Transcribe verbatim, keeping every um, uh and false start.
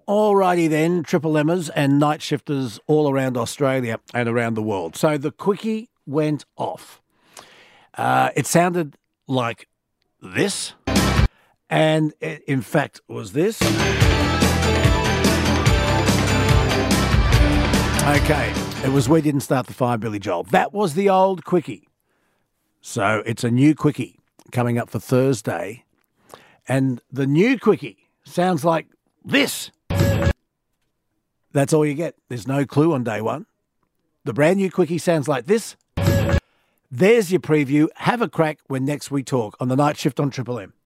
Alrighty then, Triple Emmers and night shifters all around Australia and around the world. So the quickie went off. Uh, it sounded like this, and it in fact was this. Okay, it was We Didn't Start the Fire, Billy Joel. That was the old quickie. So it's a new quickie coming up for Thursday, and the new quickie sounds like this. That's all you get. There's no clue on day one. The brand new quickie sounds like this. There's your preview. Have a crack when next we talk on the Night Shift on Triple M.